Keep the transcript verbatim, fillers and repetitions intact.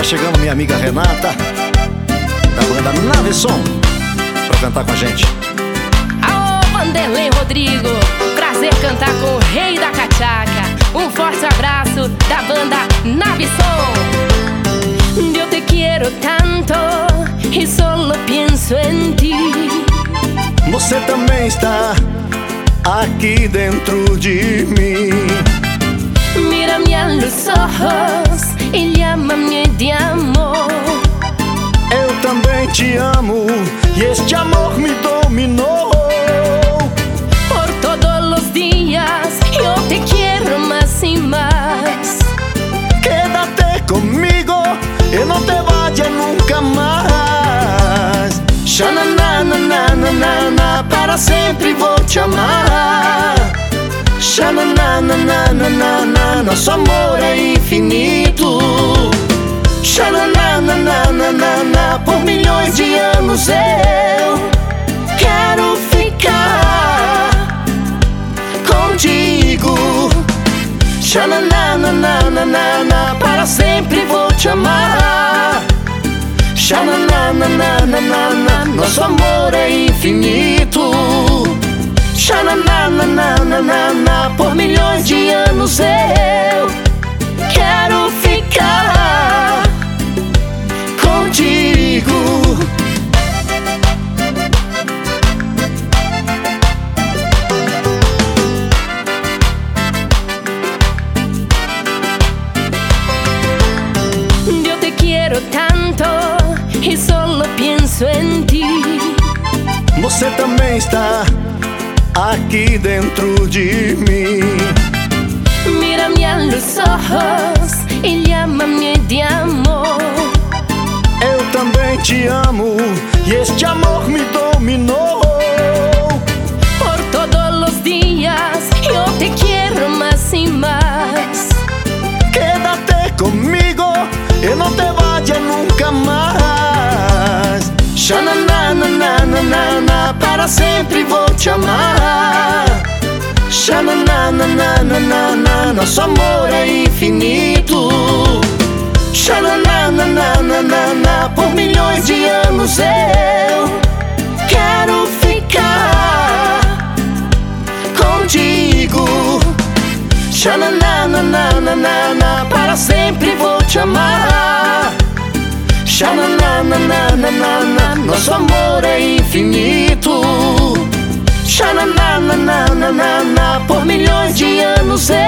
chegando minha amiga Renata, da banda Naveson, pra cantar com a gente. Alô, Vanderlei Rodrigo, prazer cantar com o rei da cachaca. Um forte abraço da banda Naveson. Eu te quero tanto e solo pienso em ti. Você também está aqui dentro de mim. Mira-me a los ojos e llama-me de amor. Eu também te amo e este amor me dominou. Por todos los días eu te quero más y más. Quédate conmigo e não te vayas nunca mais. Xananana, para sempre vou te amar. Xananana, nosso amor é infinito. Xananana, por milhões de anos eu quero ficar contigo. Xananana, para sempre vou te amar. Xananana, nosso amor é infinito. Xananana, por milhões de anos eu quero ficar contigo. Eu te quero tanto e solo pienso em ti. Você também está aqui dentro de mim. Mira-me a los ojos e llama-me de amor. Eu também te amo e este amor me dominou. Por todos los días eu te quero más y más. Quédate comigo e não te vayas nunca mais. Xananana, para sempre vou te amar. Xananana, nosso amor é infinito. Xananana, por milhões de anos eu quero ficar contigo. Xananana, para sempre vou te amar. Xananana, nosso amor é infinito. Xananana, por milhões de anos eu